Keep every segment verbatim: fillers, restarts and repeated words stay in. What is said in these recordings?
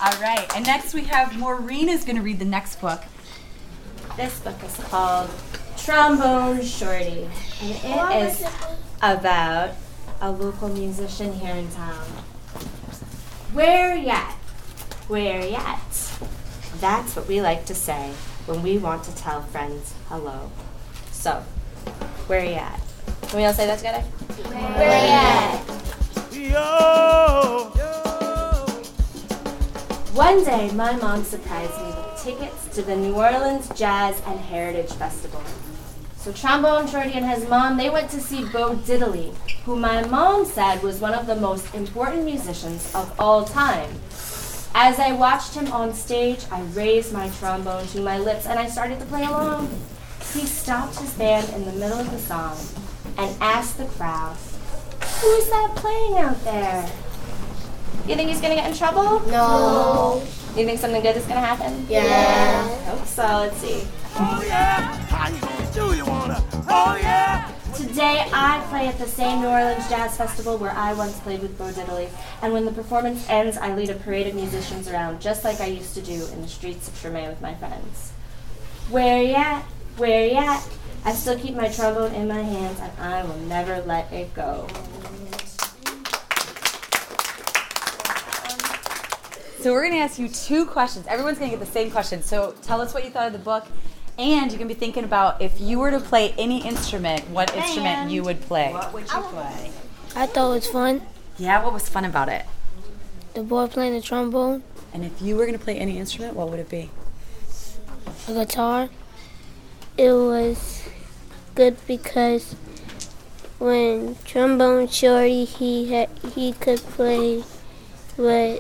All right, and next we have Maureen is going to read the next book. This book is called Trombone Shorty, and it is about a local musician here in town. Where yet? Where yet? That's what we like to say when we want to tell friends hello. So, where you at? Can we all say that together? Where you at? Yo, yo. One day, my mom surprised me with tickets to the New Orleans Jazz and Heritage Festival. So Trombone Shorty and his mom, they went to see Bo Diddley, who my mom said was one of the most important musicians of all time. As I watched him on stage, I raised my trombone to my lips and I started to play along. He stopped his band in the middle of the song and asked the crowd, "Who's that playing out there?" You think he's gonna get in trouble? No. You think something good is gonna happen? Yeah. I hope so. Let's see. Oh yeah, how you gonna do? You wanna? Oh yeah. Today I play at the same New Orleans Jazz Festival where I once played with Bo Diddley, and when the performance ends, I lead a parade of musicians around just like I used to do in the streets of Tremé with my friends. Where you at? Where you at? I still keep my trombone in my hands, and I will never let it go. So we're going to ask you two questions. Everyone's going to get the same question. So tell us what you thought of the book, and you can be thinking about if you were to play any instrument, what Band. instrument you would play. What would you play? I thought it was fun. Yeah, what was fun about it? The boy playing the trombone, And if you were going to play any instrument, what would it be? the guitar. It was good because when Trombone Shorty, he had he could play with.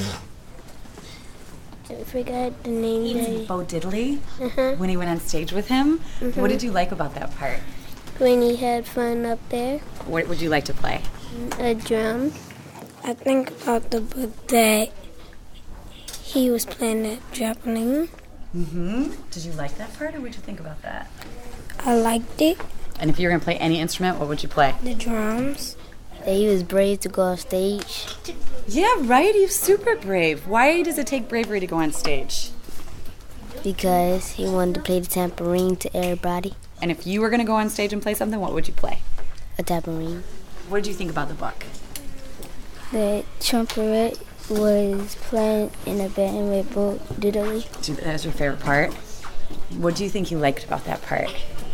I forgot the name. He that was he- Bo Diddley Uh-huh. when he went on stage with him. What did you like about that part? When he had fun up there, What would you like to play? a drum. I think about the book that he was playing that trampoline. Mm-hmm. Did you like that part, or what did you think about that? I liked it. And if you were going to play any instrument, what would you play? The drums. That he was brave to go on stage. Yeah, right? He's super brave. Why does it take bravery to go on stage? Because he wanted to play the tambourine to everybody. And if you were going to go on stage and play something, what would you play? A tambourine. What did you think about the book? The trumpet was playing in a band with Bo Diddley. Did- That was your favorite part? What do you think you liked about that part?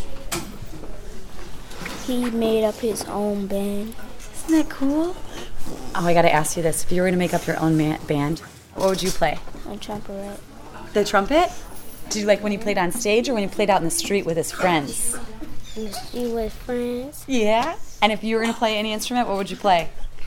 He made up his own band. Isn't that cool? Oh, I got to ask you this. If you were going to make up your own ma- band, what would you play? A trumpet. The trumpet? Did you like when he played on stage or when he played out in the street with his friends? He was friends. Yeah? And if you were going to play any instrument, what would you play?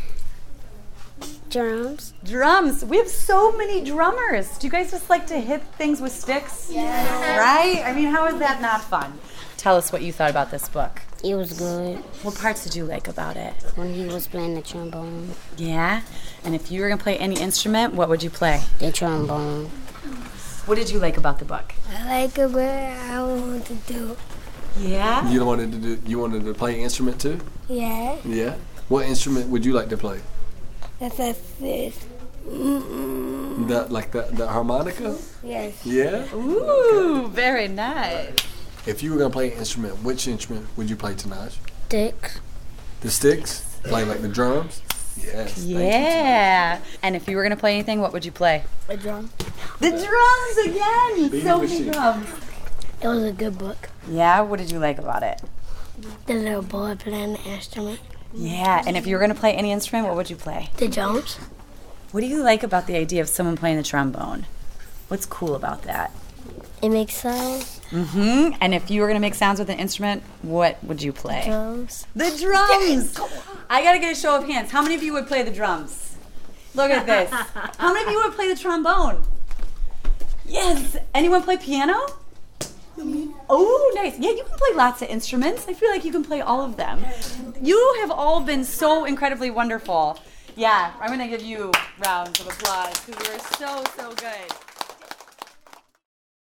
Drums. Drums. We have so many drummers. Do you guys just like to hit things with sticks? Yeah. Right? I mean, how is that not fun? Tell us what you thought about this book. It was good What parts did you like about it? when he was playing the trombone. Yeah? And if you were going to play any instrument, what would you play? The trombone. What did you like about the book? I like it, but I want to do. Yeah? You wanted to do? You wanted to play an instrument too? Yeah. Yeah. What instrument would you like to play? That's a this. Mm-mm. That like that the harmonica? Yes. Yeah. Ooh, very nice. If you were gonna play an instrument, which instrument would you play, Tanaj? Sticks. The sticks? Play like the drums? Yes. thank you, Yeah. And if you were going to play anything, what would you play? A drum. The drums again. Beat So the many machine. drums. It was a good book. Yeah? What did you like about it? The little boy playing the instrument. Yeah. And if you were going to play any instrument, what would you play? The drums. What do you like about the idea of someone playing the trombone? What's cool about that? It makes sounds. Mm-hmm. And if you were going to make sounds with an instrument, what would you play? Drums. The drums! I got to get a show of hands. How many of you would play the drums? Look at this. How many of you would play the trombone? Yes. Anyone play piano? Oh, nice. Yeah, you can play lots of instruments. I feel like you can play all of them. You have all been so incredibly wonderful. Yeah, I'm going to give you rounds of applause because you were so, so good.